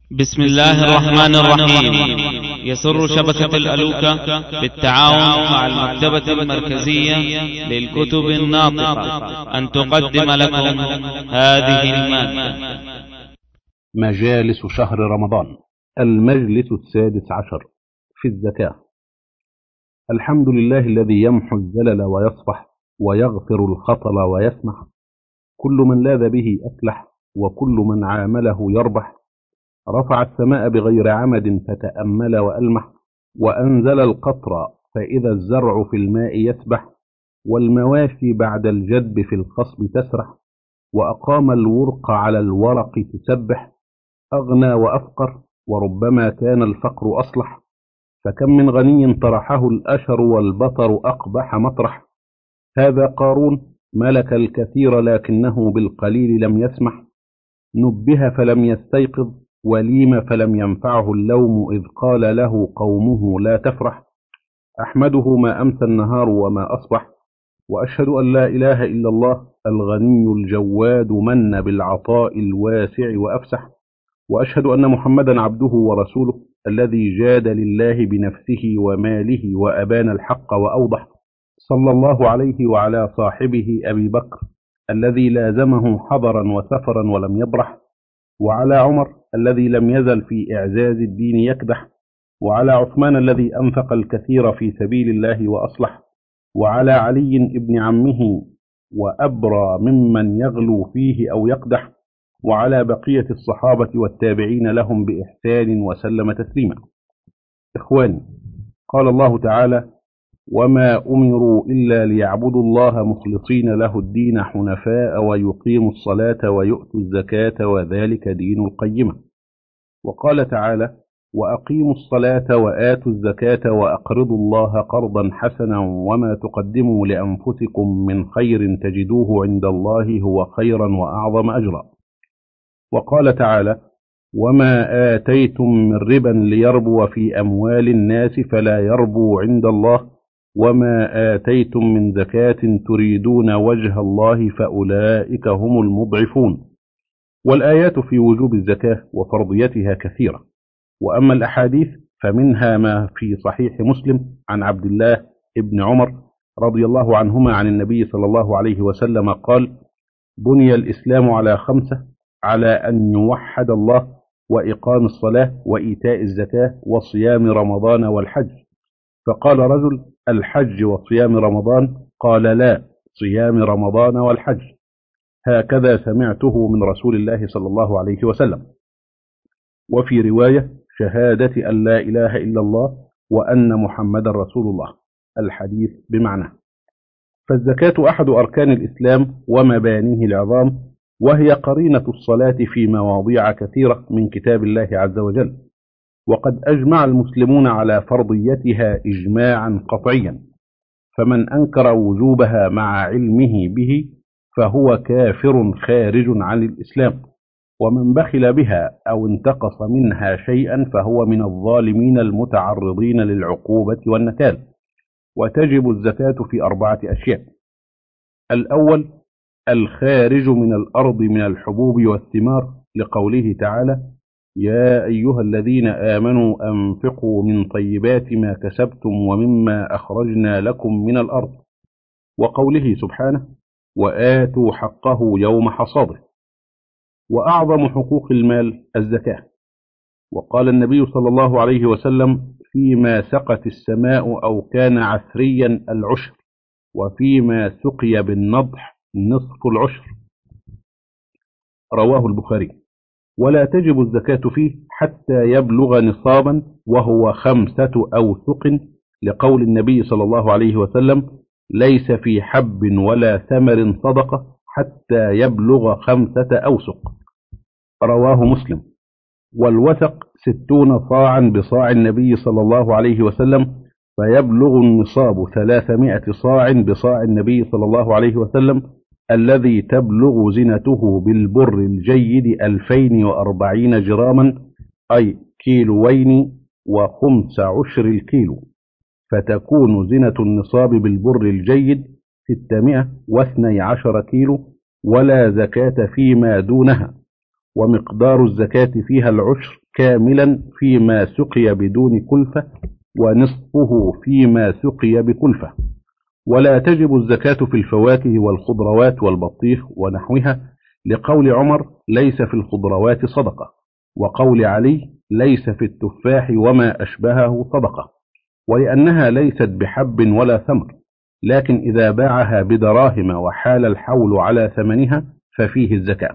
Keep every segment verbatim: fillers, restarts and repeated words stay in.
بسم الله الرحمن الرحيم. يسر شبكة الألوكة بالتعاون مع المكتبة المركزية للكتب الناطقة أن تقدم لكم هذه المادة. مجالس شهر رمضان، المجلس السادس عشر في الزكاة. الحمد لله الذي يمحو الزلل ويصفح ويغفر الخطل ويسمح، كل من لاذ به أفلح وكل من عامله يربح. رفع السماء بغير عمد فتأمل وألمح، وأنزل القطر فإذا الزرع في الماء يسبح، والمواشي بعد الجدب في الخصب تسرح، وأقام الورق على الورق تسبح. أغنى وأفقر وربما كان الفقر أصلح، فكم من غني طرحه الأشر والبطر أقبح مطرح. هذا قارون ملك الكثير لكنه بالقليل لم يسمح، نبه فلم يستيقظ وليم فلم ينفعه اللوم إذ قال له قومه لا تفرح. أحمده ما أمسى النهار وما أصبح، وأشهد أن لا إله إلا الله الغني الجواد من بالعطاء الواسع وأفسح. وأشهد أن محمدا عبده ورسوله الذي جاد لله بنفسه وماله وأبان الحق وأوضح. صلى الله عليه وعلى صاحبه أبي بكر الذي لازمه حضرا وسفرا ولم يبرح، وعلى عمر الذي لم يزل في إعزاز الدين يكدح، وعلى عثمان الذي أنفق الكثير في سبيل الله وأصلح، وعلى علي ابن عمه وأبرى ممن يغلو فيه أو يقدح، وعلى بقية الصحابة والتابعين لهم بإحسان وسلم تسليما. إخواني، قال الله تعالى: وما أمروا إلا ليعبدوا الله مخلصين له الدين حنفاء ويقيموا الصلاة ويؤتوا الزكاة وذلك دين القيمة. وقال تعالى: وأقيموا الصلاة وآتوا الزكاة وأقرضوا الله قرضا حسنا وما تقدموا لأنفسكم من خير تجدوه عند الله هو خيرا وأعظم أجرا. وقال تعالى: وما آتيتم من ربا ليربو في أموال الناس فلا يربو عند الله وما آتيتم من زكاة تريدون وجه الله فأولئك هم المضعفون. والآيات في وجوب الزكاة وفرضيتها كثيرة، وأما الأحاديث فمنها ما في صحيح مسلم عن عبد الله ابن عمر رضي الله عنهما عن النبي صلى الله عليه وسلم قال: بني الإسلام على خمسة، على أن يوحد الله وإقام الصلاة وإيتاء الزكاة وصيام رمضان والحج. فقال رجل: الحج وصيام رمضان؟ قال: لا، صيام رمضان والحج. هكذا سمعته من رسول الله صلى الله عليه وسلم. وفي رواية: شهادة أن لا إله إلا الله وأن محمد رسول الله. الحديث بمعنى. فالزكاة أحد أركان الإسلام ومبانيه العظام، وهي قرينة الصلاة في مواضيع كثيرة من كتاب الله عز وجل، وقد أجمع المسلمون على فرضيتها إجماعا قطعيا، فمن أنكر وجوبها مع علمه به فهو كافر خارج عن الإسلام، ومن بخل بها أو انتقص منها شيئا فهو من الظالمين المتعرضين للعقوبة والنكال. وتجب الزكاة في أربعة أشياء: الأول الخارج من الأرض من الحبوب والثمار، لقوله تعالى: يا أيها الذين آمنوا أنفقوا من طيبات ما كسبتم ومما أخرجنا لكم من الأرض، وقوله سبحانه: وآتوا حقه يوم حصاده. وأعظم حقوق المال الزكاة. وقال النبي صلى الله عليه وسلم: فيما سقت السماء أو كان عثريا العشر، وفيما سقي بالنضح نصف العشر. رواه البخاري. ولا تجب الزكاة فيه حتى يبلغ نصابا وهو خمسة أوسق، لقول النبي صلى الله عليه وسلم: ليس في حب ولا ثمر صدقة حتى يبلغ خمسة أوسق. رواه مسلم. والوثق ستون صاعا بصاع النبي صلى الله عليه وسلم، فيبلغ النصاب ثلاثمائة صاع بصاع النبي صلى الله عليه وسلم، الذي تبلغ زنته بالبر الجيد ألفين وأربعين جراما، أي كيلوين وخمس عشر الكيلو، فتكون زنة النصاب بالبر الجيد ستمائة واثني عشر كيلو، ولا زكاة فيما دونها. ومقدار الزكاة فيها العشر كاملا فيما سقي بدون كلفة، ونصفه فيما سقي بكلفة. ولا تجب الزكاة في الفواكه والخضروات والبطيخ ونحوها، لقول عمر ليس في الخضروات صدقة، وقول علي ليس في التفاح وما أشبهه صدقة، ولأنها ليست بحب ولا ثمر، لكن إذا باعها بدراهم وحال الحول على ثمنها ففيه الزكاة.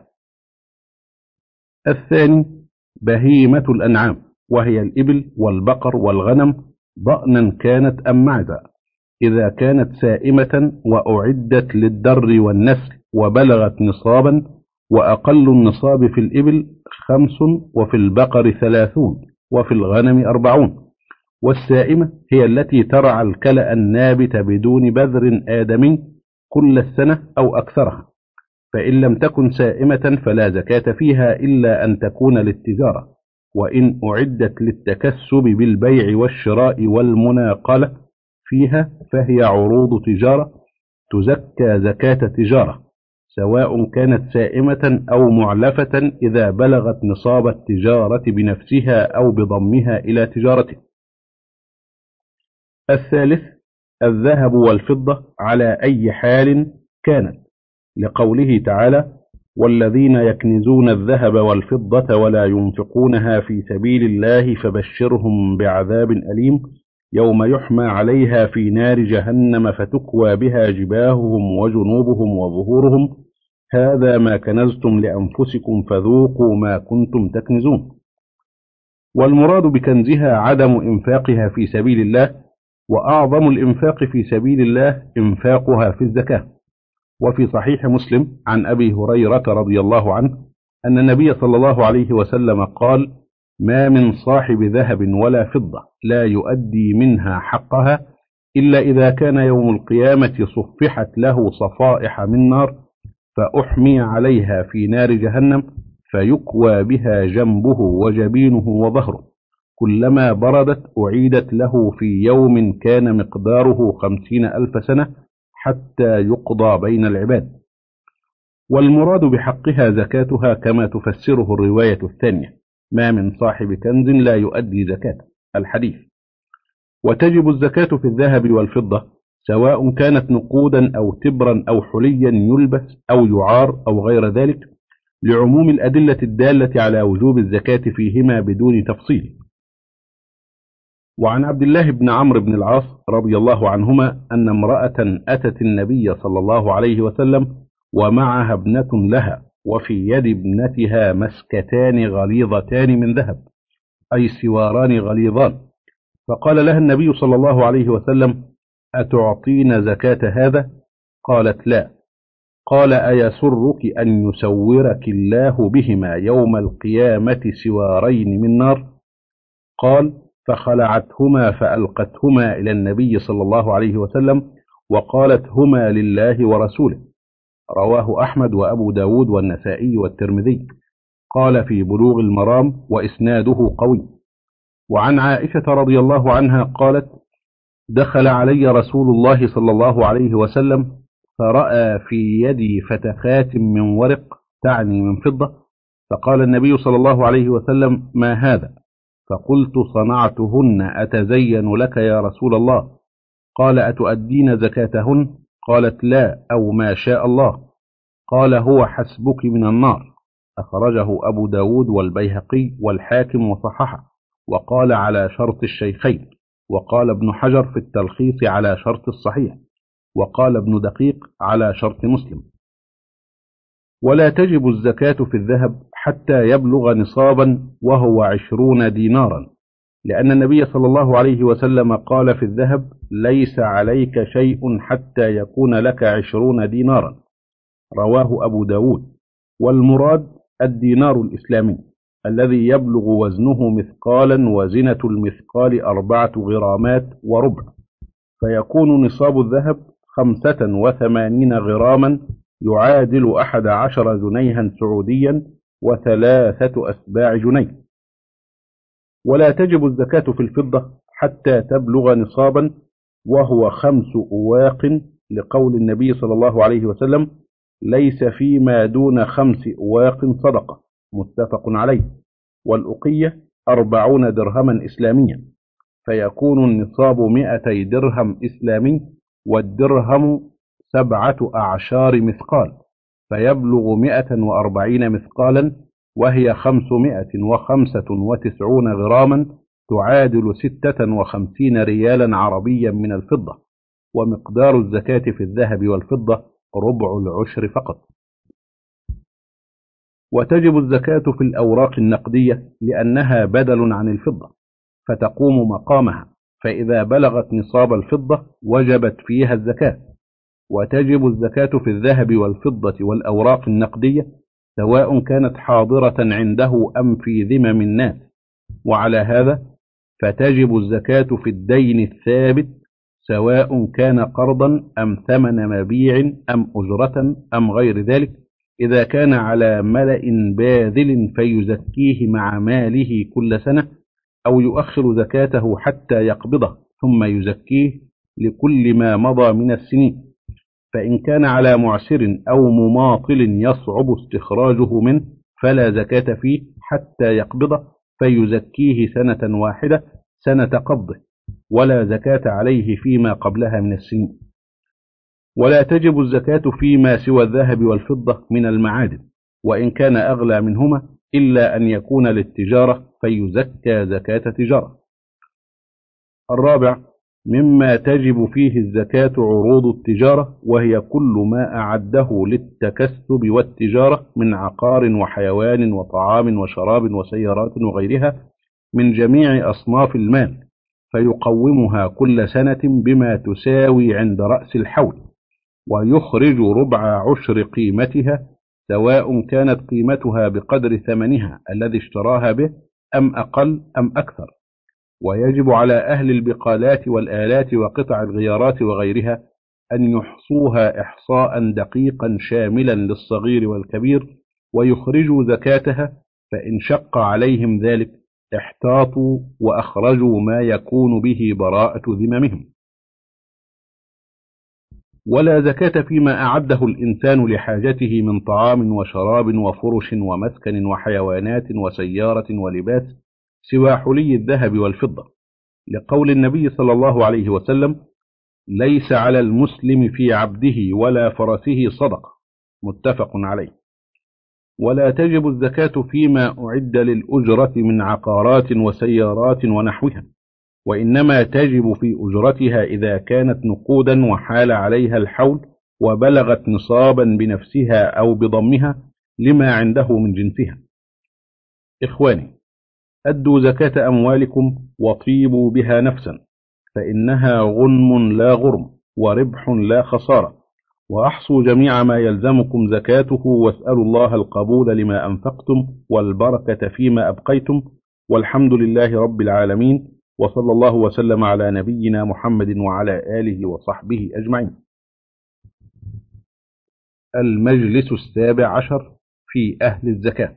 الثاني بهيمة الأنعام، وهي الإبل والبقر والغنم ضأنا كانت أم معزة، إذا كانت سائمة وأعدت للدر والنسل وبلغت نصابا، وأقل النصاب في الإبل خمس، وفي البقر ثلاثون، وفي الغنم أربعون. والسائمة هي التي ترعى الكلأ النابت بدون بذر آدمي كل السنة أو أكثرها، فإن لم تكن سائمة فلا زكاة فيها إلا أن تكون للتجارة، وإن أعدت للتكسب بالبيع والشراء والمناقلة فيها فهي عروض تجارة تزكى زكاة تجارة، سواء كانت سائمة أو معلفة إذا بلغت نصاب التجارة بنفسها أو بضمها إلى تجارته. الثالث الذهب والفضة على أي حال كانت، لقوله تعالى: والذين يكنزون الذهب والفضة ولا ينفقونها في سبيل الله فبشرهم بعذاب أليم يوم يحمى عليها في نار جهنم فتكوى بها جباههم وجنوبهم وظهورهم هذا ما كنزتم لأنفسكم فذوقوا ما كنتم تكنزون. والمراد بكنزها عدم إنفاقها في سبيل الله، وأعظم الإنفاق في سبيل الله إنفاقها في الزكاة. وفي صحيح مسلم عن أبي هريرة رضي الله عنه أن النبي صلى الله عليه وسلم قال: ما من صاحب ذهب ولا فضة لا يؤدي منها حقها إلا إذا كان يوم القيامة صفحت له صفائح من نار فأحمي عليها في نار جهنم فيكوى بها جنبه وجبينه وظهره، كلما بردت أعيدت له في يوم كان مقداره خمسين ألف سنة حتى يقضى بين العباد. والمراد بحقها زكاتها كما تفسره الرواية الثانية: ما من صاحب كنز لا يؤدي زكاته، الحديث. وتجب الزكاة في الذهب والفضة سواء كانت نقودا أو تبرا أو حليا يلبس أو يعار أو غير ذلك، لعموم الأدلة الدالة على وجوب الزكاة فيهما بدون تفصيل. وعن عبد الله بن عمرو بن العاص رضي الله عنهما أن امرأة أتت النبي صلى الله عليه وسلم ومعها ابنة لها، وفي يد ابنتها مسكتان غليظتان من ذهب، أي سواران غليظان، فقال لها النبي صلى الله عليه وسلم: أتعطين زكاة هذا؟ قالت: لا. قال: أيسرك أن يسورك الله بهما يوم القيامة سوارين من نار؟ قال: فخلعتهما فألقتهما إلى النبي صلى الله عليه وسلم وقالت: هما لله ورسوله. رواه أحمد وأبو داود والنسائي والترمذي. قال في بلوغ المرام وإسناده قوي. وعن عائشة رضي الله عنها قالت: دخل علي رسول الله صلى الله عليه وسلم فرأى في يدي فتخات من ورق، تعني من فضة، فقال النبي صلى الله عليه وسلم: ما هذا؟ فقلت: صنعتهن أتزين لك يا رسول الله. قال: أتؤدين زكاتهن؟ قالت: لا، أو ما شاء الله. قال: هو حسبك من النار. أخرجه أبو داود والبيهقي والحاكم وصححه، وقال على شرط الشيخين، وقال ابن حجر في التلخيص على شرط الصحيح، وقال ابن دقيق على شرط مسلم. ولا تجب الزكاة في الذهب حتى يبلغ نصابا وهو عشرون دينارا، لأن النبي صلى الله عليه وسلم قال في الذهب: ليس عليك شيء حتى يكون لك عشرون دينارا. رواه أبو داود. والمراد الدينار الإسلامي الذي يبلغ وزنه مثقالا، وزنة المثقال أربعة غرامات وربع، فيكون نصاب الذهب خمسة وثمانين غراما، يعادل أحد عشر جنيها سعوديا وثلاثة أسباع جنيه. ولا تجب الزكاة في الفضة حتى تبلغ نصابا وهو خمس أواق، لقول النبي صلى الله عليه وسلم: ليس فيما دون خمس أواق صدقة، متفق عليه. والأقية أربعون درهما إسلاميا، فيكون النصاب مئتي درهم إسلامي، والدرهم سبعة أعشار مثقال، فيبلغ مئة وأربعين مثقالا، وهي خمسمائة وخمسة وتسعون غراما، تعادل ستة وخمسين ريالا عربيا من الفضة. ومقدار الزكاة في الذهب والفضة ربع العشر فقط. وتجب الزكاة في الأوراق النقدية لأنها بدل عن الفضة، فتقوم مقامها، فإذا بلغت نصاب الفضة وجبت فيها الزكاة. وتجب الزكاة في الذهب والفضة والأوراق النقدية سواء كانت حاضرة عنده أم في ذمم الناس. وعلى هذا فتجب الزكاة في الدين الثابت سواء كان قرضا أم ثمن مبيع أم أجرة أم غير ذلك، إذا كان على ملأ باذل فيزكيه مع ماله كل سنة، أو يؤخر زكاته حتى يقبضه ثم يزكيه لكل ما مضى من السنين. فإن كان على معسر أو مماطل يصعب استخراجه منه فلا زكاة فيه حتى يقبضه، فيزكيه سنة واحدة سنة قبضه، ولا زكاة عليه فيما قبلها من السنين. ولا تجب الزكاة فيما سوى الذهب والفضة من المعادن، وإن كان أغلى منهما، إلا أن يكون للتجارة فيزكى زكاة تجارة. الرابع مما تجب فيه الزكاة عروض التجارة، وهي كل ما أعده للتكسب والتجارة من عقار وحيوان وطعام وشراب وسيارات وغيرها من جميع أصناف المال، فيقومها كل سنة بما تساوي عند رأس الحول، ويخرج ربع عشر قيمتها، سواء كانت قيمتها بقدر ثمنها الذي اشتراها به أم أقل أم أكثر. ويجب على أهل البقالات والآلات وقطع الغيارات وغيرها أن يحصوها إحصاء دقيقا شاملا للصغير والكبير ويخرجوا زكاتها، فإن شق عليهم ذلك احتاطوا وأخرجوا ما يكون به براءة ذممهم. ولا زكاة فيما أعده الإنسان لحاجته من طعام وشراب وفرش ومسكن وحيوانات وسيارة ولباس سوى حلي الذهب والفضة، لقول النبي صلى الله عليه وسلم: ليس على المسلم في عبده ولا فرسه صدقة، متفق عليه. ولا تجب الزكاة فيما أعد للأجرة من عقارات وسيارات ونحوها، وإنما تجب في أجرتها إذا كانت نقودا وحال عليها الحول وبلغت نصابا بنفسها أو بضمها لما عنده من جنسها. إخواني، أدوا زكاة أموالكم وطيبوا بها نفسا، فإنها غنم لا غرم وربح لا خسارة، وأحصوا جميع ما يلزمكم زكاته، واسألوا الله القبول لما أنفقتم والبركة فيما أبقيتم، والحمد لله رب العالمين، وصلى الله وسلم على نبينا محمد وعلى آله وصحبه أجمعين. المجلس السابع عشر في أهل الزكاة.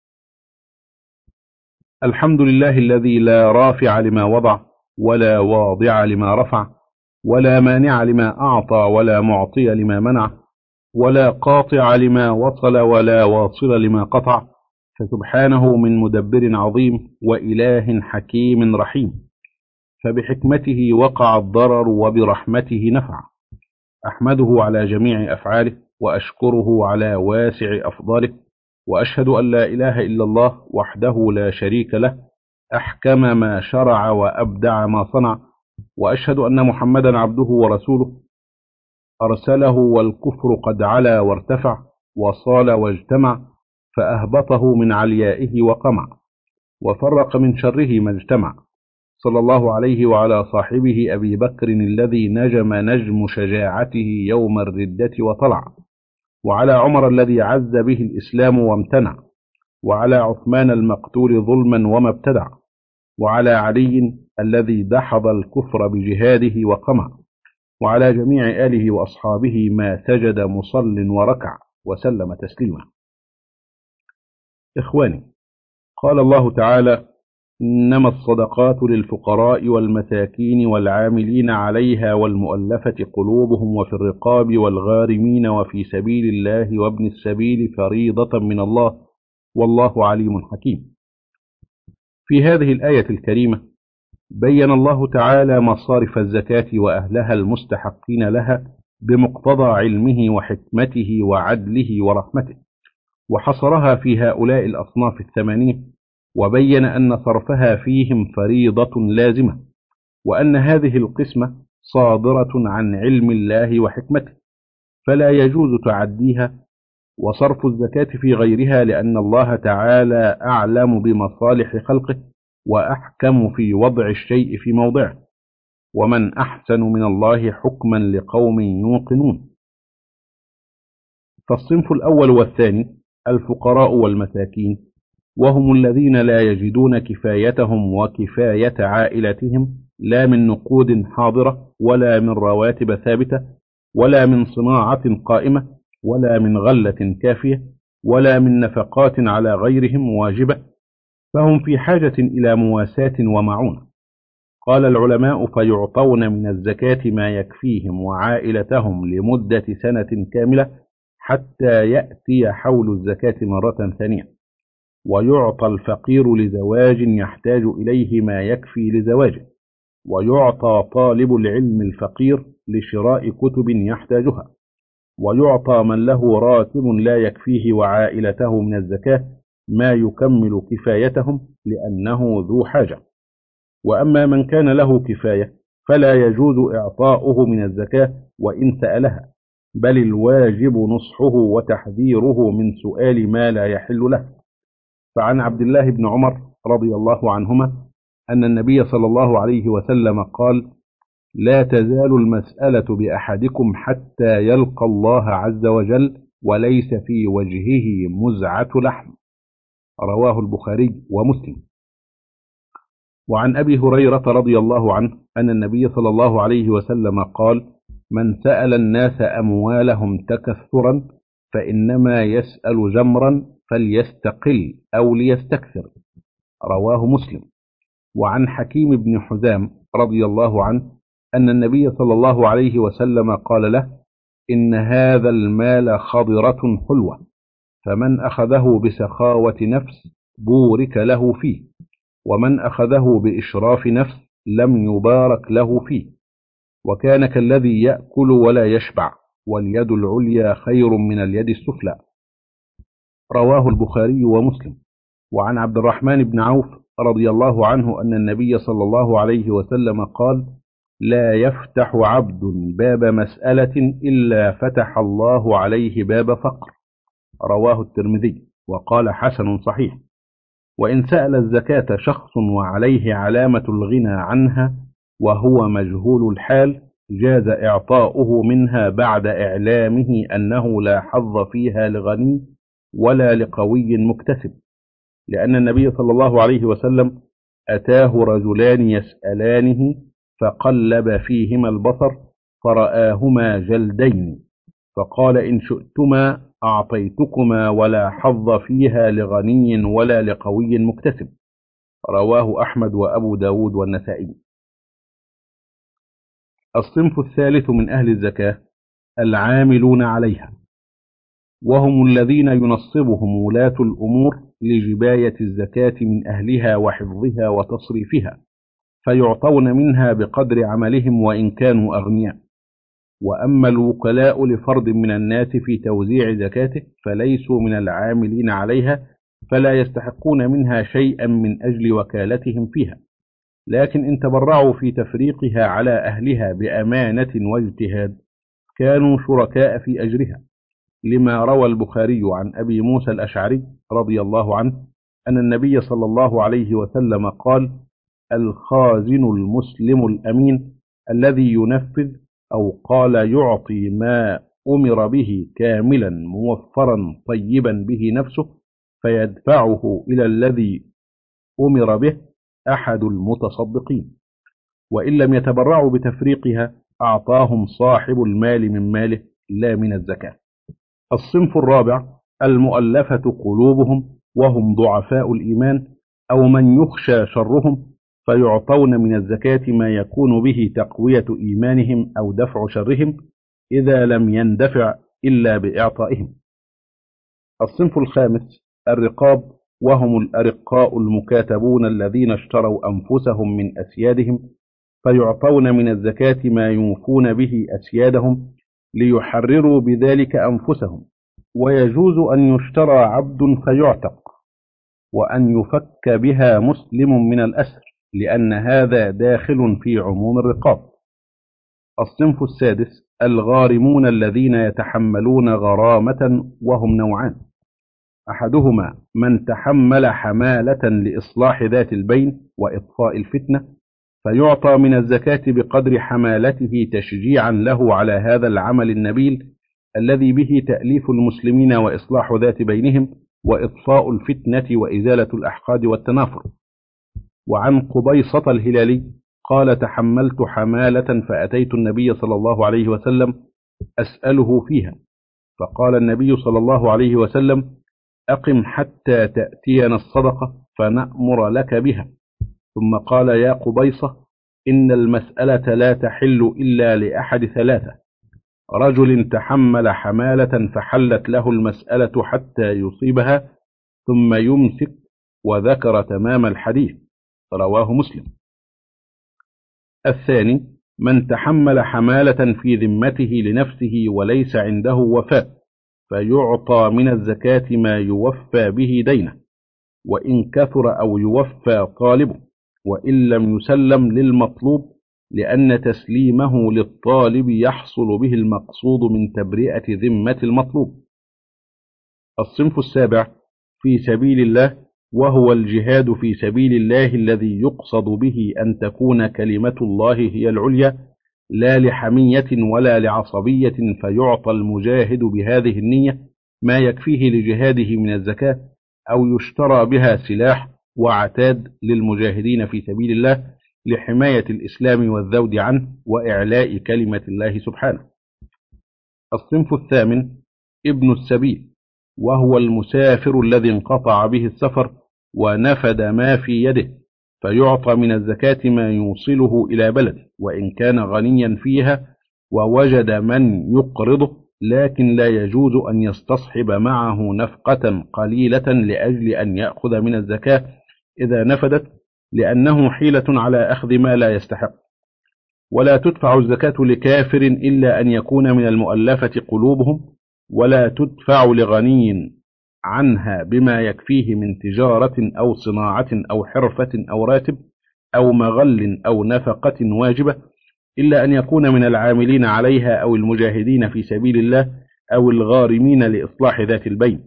الحمد لله الذي لا رافع لما وضع ولا واضع لما رفع، ولا مانع لما أعطى ولا معطي لما منع، ولا قاطع لما وصل ولا واصل لما قطع، فسبحانه من مدبر عظيم وإله حكيم رحيم، فبحكمته وقع الضرر وبرحمته نفع. أحمده على جميع أفعاله وأشكره على واسع أفضاله، وأشهد أن لا إله إلا الله وحده لا شريك له، أحكم ما شرع وأبدع ما صنع، وأشهد أن محمدا عبده ورسوله أرسله والكفر قد علا وارتفع وصال واجتمع، فأهبطه من عليائه وقمع وفرق من شره ما اجتمع. صلى الله عليه وعلى صاحبه أبي بكر الذي نجم نجم شجاعته يوم الردة وطلع، وعلى عمر الذي عز به الإسلام وامتنع، وعلى عثمان المقتول ظلما وما ابتدع، وعلى علي الذي دحض الكفر بجهاده وقمع، وعلى جميع آله وأصحابه ما سجد مصل وركع، وسلم تسليما. إخواني، قال الله تعالى: إنما الصدقات للفقراء والمساكين والعاملين عليها والمؤلفة قلوبهم وفي الرقاب والغارمين وفي سبيل الله وابن السبيل فريضة من الله، والله عليم حكيم. في هذه الآية الكريمة بين الله تعالى مصارف الزكاة وأهلها المستحقين لها بمقتضى علمه وحكمته وعدله ورحمته، وحصرها في هؤلاء الأصناف الثمانية، وبين أن صرفها فيهم فريضة لازمة، وأن هذه القسمة صادرة عن علم الله وحكمته، فلا يجوز تعديها وصرف الزكاة في غيرها، لأن الله تعالى أعلم بمصالح خلقه وأحكم في وضع الشيء في موضعه، ومن أحسن من الله حكما لقوم يوقنون. فالصنف الأول والثاني الفقراء والمساكين، وهم الذين لا يجدون كفايتهم وكفاية عائلتهم، لا من نقود حاضرة ولا من رواتب ثابتة ولا من صناعة قائمة ولا من غلة كافية ولا من نفقات على غيرهم واجبة، فهم في حاجة إلى مواساة ومعونة. قال العلماء: فيعطون من الزكاة ما يكفيهم وعائلتهم لمدة سنة كاملة حتى يأتي حول الزكاة مرة ثانية. ويعطى الفقير لزواج يحتاج إليه ما يكفي لزواجه، ويعطى طالب العلم الفقير لشراء كتب يحتاجها، ويعطى من له راتب لا يكفيه وعائلته من الزكاة ما يكمل كفايتهم لأنه ذو حاجة. وأما من كان له كفاية فلا يجوز إعطاؤه من الزكاة وإن سألها، بل الواجب نصحه وتحذيره من سؤال ما لا يحل له. فعن عبد الله بن عمر رضي الله عنهما أن النبي صلى الله عليه وسلم قال: لا تزال المسألة بأحدكم حتى يلقى الله عز وجل وليس في وجهه مزعة لحم. رواه البخاري ومسلم. وعن أبي هريرة رضي الله عنه أن النبي صلى الله عليه وسلم قال: من سأل الناس أموالهم تكثرا فإنما يسأل جمرا فليستقل أو ليستكثر. رواه مسلم. وعن حكيم بن حزام رضي الله عنه أن النبي صلى الله عليه وسلم قال له: إن هذا المال خضرة حلوة، فمن أخذه بسخاوة نفس بورك له فيه، ومن أخذه بإشراف نفس لم يبارك له فيه، وكان كالذي يأكل ولا يشبع، واليد العليا خير من اليد السفلى. رواه البخاري ومسلم. وعن عبد الرحمن بن عوف رضي الله عنه أن النبي صلى الله عليه وسلم قال: لا يفتح عبد باب مسألة إلا فتح الله عليه باب فقر. رواه الترمذي وقال: حسن صحيح. وإن سأل الزكاة شخص وعليه علامة الغنى عنها وهو مجهول الحال جاز إعطاؤه منها بعد إعلامه أنه لا حظ فيها لغني ولا لقوي مكتسب، لأن النبي صلى الله عليه وسلم أتاه رجلان يسألانه فقلب فيهما البصر فرآهما جلدين، فقال: إن شئتما أعطيتكما ولا حظ فيها لغني ولا لقوي مكتسب. رواه أحمد وأبو داود والنسائي. الصنف الثالث من أهل الزكاة العاملون عليها، وهم الذين ينصبهم ولاة الأمور لجباية الزكاة من أهلها وحفظها وتصريفها، فيعطون منها بقدر عملهم وإن كانوا أغنياء. وأما الوكلاء لفرد من الناس في توزيع زكاته فليسوا من العاملين عليها، فلا يستحقون منها شيئا من أجل وكالتهم فيها، لكن إن تبرعوا في تفريقها على أهلها بأمانة واجتهاد كانوا شركاء في أجرها، لما روى البخاري عن أبي موسى الأشعري رضي الله عنه أن النبي صلى الله عليه وسلم قال: الخازن المسلم الأمين الذي ينفذ، أو قال يعطي ما أمر به كاملا موفرا طيبا به نفسه فيدفعه إلى الذي أمر به، أحد المتصدقين. وإن لم يتبرعوا بتفريقها أعطاهم صاحب المال من ماله لا من الزكاة. الصنف الرابع المؤلفة قلوبهم، وهم ضعفاء الإيمان أو من يخشى شرهم، فيعطون من الزكاة ما يكون به تقوية إيمانهم أو دفع شرهم إذا لم يندفع إلا بإعطائهم. الصنف الخامس الرقاب، وهم الأرقاء المكاتبون الذين اشتروا أنفسهم من أسيادهم، فيعطون من الزكاة ما يوفون به أسيادهم ليحرروا بذلك أنفسهم. ويجوز أن يشترى عبد فيعتق، وأن يفك بها مسلم من الأسر، لأن هذا داخل في عموم الرقاب. الصنف السادس الغارمون الذين يتحملون غرامة، وهم نوعان: أحدهما من تحمل حمالة لإصلاح ذات البين وإطفاء الفتنة، فيعطى من الزكاة بقدر حمالته تشجيعا له على هذا العمل النبيل الذي به تأليف المسلمين وإصلاح ذات بينهم وإطفاء الفتنة وإزالة الأحقاد والتنافر. وعن قبيصة الهلالي قال: تحملت حمالة فأتيت النبي صلى الله عليه وسلم أسأله فيها، فقال النبي صلى الله عليه وسلم: أقم حتى تأتينا الصدقة فنأمر لك بها. ثم قال: يا قبيصة، إن المسألة لا تحل إلا لأحد ثلاثة: رجل تحمل حمالة فحلت له المسألة حتى يصيبها ثم يمسك، وذكر تمام الحديث، رواه مسلم. الثاني من تحمل حمالة في ذمته لنفسه وليس عنده وفاء، فيعطى من الزكاة ما يوفى به دينه، وإن كثر أو يوفى طالبه، وإن لم يسلم للمطلوب، لأن تسليمه للطالب يحصل به المقصود من تبرئة ذمة المطلوب. الصنف السابع في سبيل الله، وهو الجهاد في سبيل الله الذي يقصد به أن تكون كلمة الله هي العليا، لا لحمية ولا لعصبية، فيعطى المجاهد بهذه النية ما يكفيه لجهاده من الزكاة، أو يشترى بها سلاح وعتاد للمجاهدين في سبيل الله لحماية الإسلام والذود عنه وإعلاء كلمة الله سبحانه. الصنف الثامن ابن السبيل، وهو المسافر الذي انقطع به السفر ونفد ما في يده، فيعطى من الزكاة ما يوصله إلى بلده، وإن كان غنيا فيها ووجد من يقرضه، لكن لا يجوز أن يستصحب معه نفقة قليلة لأجل أن يأخذ من الزكاة إذا نفدت، لأنه حيلة على أخذ ما لا يستحق. ولا تدفع الزكاة لكافر إلا أن يكون من المؤلفة قلوبهم، ولا تدفع لغني عنها بما يكفيه من تجارة أو صناعة أو حرفة أو راتب أو مغل أو نفقة واجبة، إلا أن يكون من العاملين عليها أو المجاهدين في سبيل الله أو الغارمين لإصلاح ذات البين.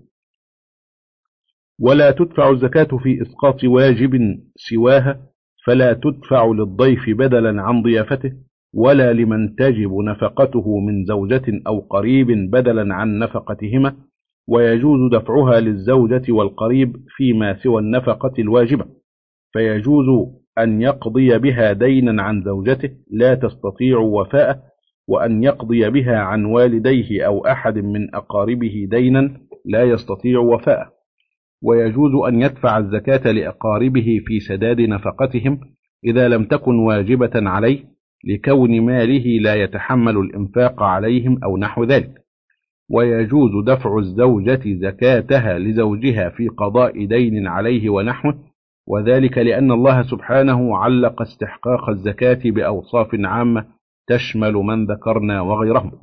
ولا تدفع الزكاة في إسقاط واجب سواها، فلا تدفع للضيف بدلا عن ضيافته، ولا لمن تجب نفقته من زوجة أو قريب بدلا عن نفقتهما، ويجوز دفعها للزوجة والقريب فيما سوى النفقة الواجبة، فيجوز أن يقضي بها دينا عن زوجته لا تستطيع وفاءه، وأن يقضي بها عن والديه أو أحد من أقاربه دينا لا يستطيع وفاءه، ويجوز أن يدفع الزكاة لأقاربه في سداد نفقتهم إذا لم تكن واجبة عليه، لكون ماله لا يتحمل الإنفاق عليهم أو نحو ذلك. ويجوز دفع الزوجة زكاتها لزوجها في قضاء دين عليه ونحوه، وذلك لأن الله سبحانه علق استحقاق الزكاة بأوصاف عامة تشمل من ذكرنا وغيرهم،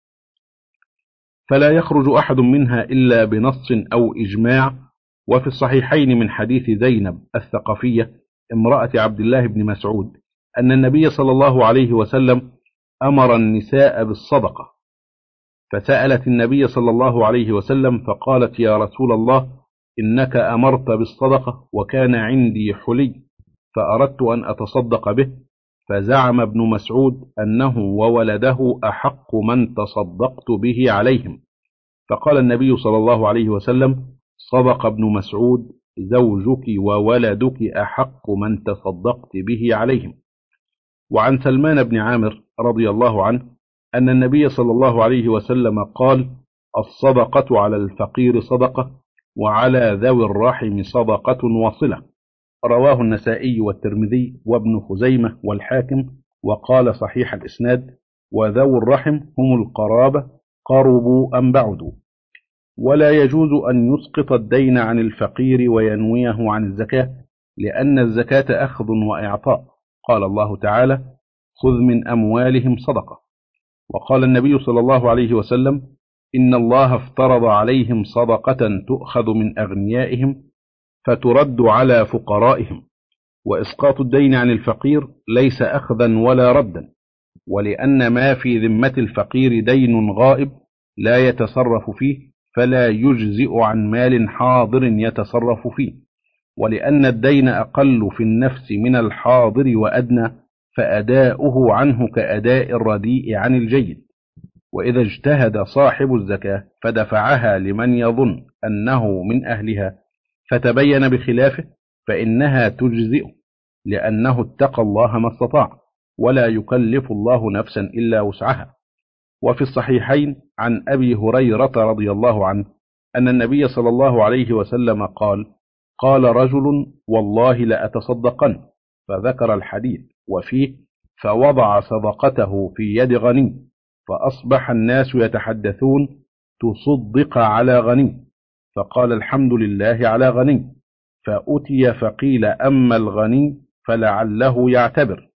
فلا يخرج أحد منها إلا بنص أو إجماع. وفي الصحيحين من حديث زينب الثقفية امرأة عبد الله بن مسعود أن النبي صلى الله عليه وسلم أمر النساء بالصدقة، فسألت النبي صلى الله عليه وسلم فقالت: يا رسول الله، إنك أمرت بالصدقة وكان عندي حلي فأردت أن أتصدق به، فزعم ابن مسعود أنه وولده أحق من تصدقت به عليهم، فقال النبي صلى الله عليه وسلم: صدق ابن مسعود، زوجك وولدك أحق من تصدقت به عليهم. وعن سلمان بن عامر رضي الله عنه أن النبي صلى الله عليه وسلم قال: الصدقة على الفقير صدقة، وعلى ذوي الرحم صدقة وصلة. رواه النسائي والترمذي وابن خزيمة والحاكم، وقال صحيح الإسناد: وذوي الرحم هم القرابة قربوا أم بعدوا. ولا يجوز أن يسقط الدين عن الفقير وينويه عن الزكاة، لأن الزكاة أخذ وإعطاء. قال الله تعالى: خذ من أموالهم صدقة. وقال النبي صلى الله عليه وسلم: إن الله افترض عليهم صدقة تؤخذ من أغنيائهم فترد على فقرائهم. وإسقاط الدين عن الفقير ليس أخذا ولا ردا، ولأن ما في ذمة الفقير دين غائب لا يتصرف فيه، فلا يجزئ عن مال حاضر يتصرف فيه. ولأن الدين أقل في النفس من الحاضر وأدنى، فأداؤه عنه كأداء الرديء عن الجيد. وإذا اجتهد صاحب الزكاة فدفعها لمن يظن أنه من أهلها فتبين بخلافه، فإنها تجزئ، لأنه اتقى الله ما استطاع، ولا يكلف الله نفسا إلا وسعها. وفي الصحيحين عن أبي هريرة رضي الله عنه أن النبي صلى الله عليه وسلم قال: قال رجل: والله لأتصدقن، فذكر الحديث، وفيه: فوضع صدقته في يد غني، فأصبح الناس يتحدثون: تصدق على غني، فقال: الحمد لله على غني. فأتي فقيل: أما الغني فلعله يعتبر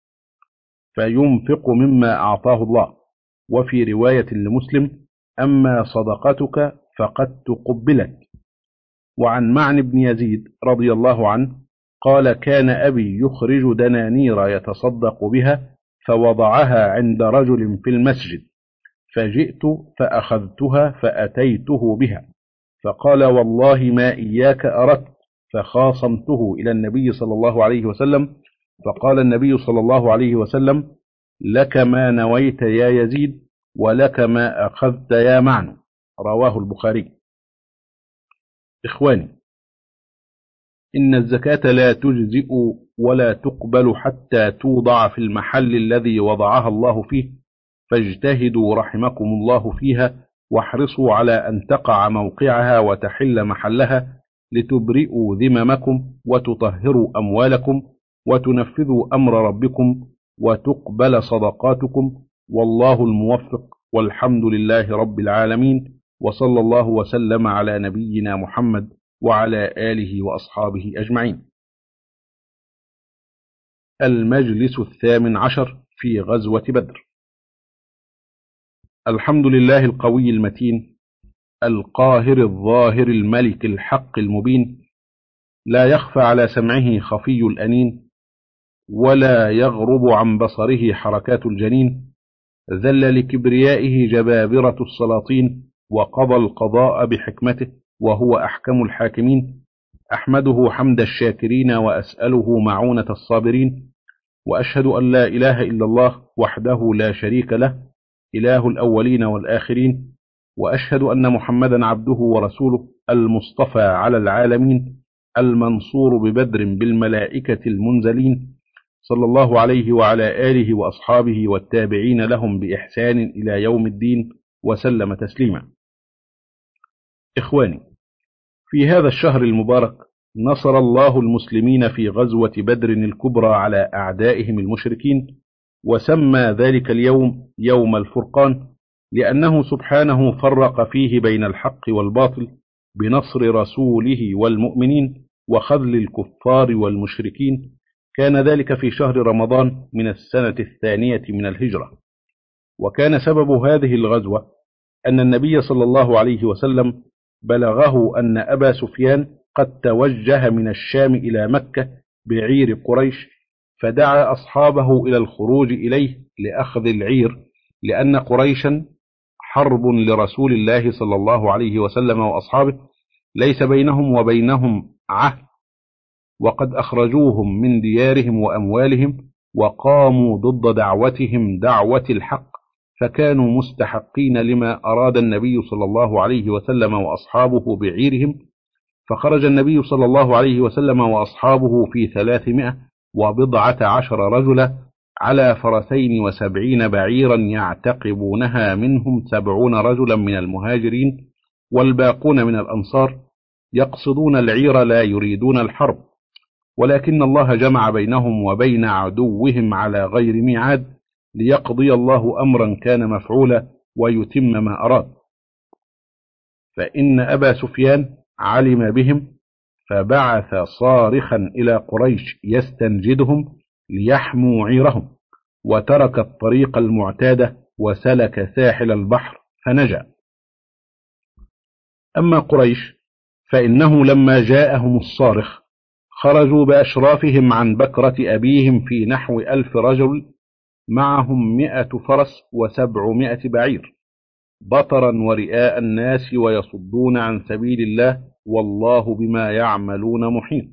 فينفق مما أعطاه الله. وفي رواية لمسلم: أما صدقتك فقد تقبلت. وعن معن بن يزيد رضي الله عنه قال: كان أبي يخرج دنانير يتصدق بها، فوضعها عند رجل في المسجد، فجئت فأخذتها فأتيته بها، فقال: والله ما إياك أردت، فخاصمته إلى النبي صلى الله عليه وسلم، فقال النبي صلى الله عليه وسلم: لك ما نويت يا يزيد، ولك ما أخذت يا معن. رواه البخاري. إخواني، إن الزكاة لا تجزئ ولا تقبل حتى توضع في المحل الذي وضعها الله فيه، فاجتهدوا رحمكم الله فيها، واحرصوا على أن تقع موقعها وتحل محلها، لتبرئوا ذممكم وتطهروا أموالكم وتنفذوا أمر ربكم وتقبل صدقاتكم، والله الموفق، والحمد لله رب العالمين، وصلى الله وسلم على نبينا محمد وعلى آله وأصحابه أجمعين. المجلس الثامن عشر في غزوة بدر. الحمد لله القوي المتين القاهر الظاهر الملك الحق المبين، لا يخفى على سمعه خفي الأنين، ولا يغرب عن بصره حركات الجنين، ذل لكبريائه جبابرة السلاطين، وقضى القضاء بحكمته، وهو أحكم الحاكمين. أحمده حمد الشاكرين، وأسأله معونة الصابرين، وأشهد أن لا إله إلا الله وحده لا شريك له، إله الأولين والآخرين، وأشهد أن محمدا عبده ورسوله، المصطفى على العالمين، المنصور ببدر بالملائكة المنزلين، صلى الله عليه وعلى آله وأصحابه والتابعين لهم بإحسان إلى يوم الدين، وسلم تسليما. إخواني، في هذا الشهر المبارك نصر الله المسلمين في غزوة بدر الكبرى على أعدائهم المشركين، وسمى ذلك اليوم يوم الفرقان، لأنه سبحانه فرق فيه بين الحق والباطل بنصر رسوله والمؤمنين وخذل الكفار والمشركين. كان ذلك في شهر رمضان من السنة الثانية من الهجرة. وكان سبب هذه الغزوة أن النبي صلى الله عليه وسلم بلغه أن أبا سفيان قد توجه من الشام إلى مكة بعير قريش، فدعا أصحابه إلى الخروج إليه لأخذ العير، لأن قريشا حرب لرسول الله صلى الله عليه وسلم وأصحابه، ليس بينهم وبينهم عهد، وقد أخرجوهم من ديارهم وأموالهم، وقاموا ضد دعوتهم دعوة الحق، فكانوا مستحقين لما أراد النبي صلى الله عليه وسلم وأصحابه بعيرهم. فخرج النبي صلى الله عليه وسلم وأصحابه في ثلاثمائة وبضعة عشر رجلا على فرسين وسبعين بعيرا يعتقبونها، منهم سبعون رجلا من المهاجرين والباقون من الأنصار، يقصدون العير لا يريدون الحرب، ولكن الله جمع بينهم وبين عدوهم على غير ميعاد، ليقضي الله أمرا كان مفعولا ويتم ما أراد. فإن أبا سفيان علم بهم فبعث صارخا إلى قريش يستنجدهم ليحموا عيرهم، وترك الطريق المعتادة وسلك ساحل البحر فنجا. أما قريش فإنه لما جاءهم الصارخ خرجوا بأشرافهم عن بكرة أبيهم في نحو ألف رجل، معهم مئة فرس وسبعمائة بعير، بطرا ورئاء الناس ويصدون عن سبيل الله، والله بما يعملون محيط.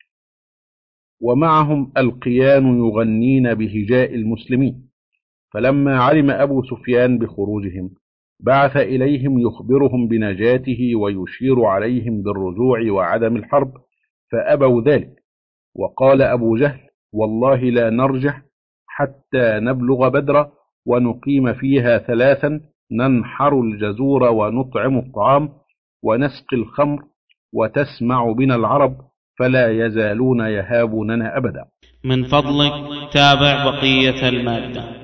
ومعهم القيان يغنين بهجاء المسلمين. فلما علم أبو سفيان بخروجهم بعث إليهم يخبرهم بنجاته ويشير عليهم بالرجوع وعدم الحرب، فأبوا ذلك. وقال أبو جهل: والله لا نرجع حتى نبلغ بدرا ونقيم فيها ثلاثا، ننحر الجزور ونطعم الطعام ونسقي الخمر، وتسمع بنا العرب فلا يزالون يهابوننا أبدا. من فضلك تابع بقية المادة.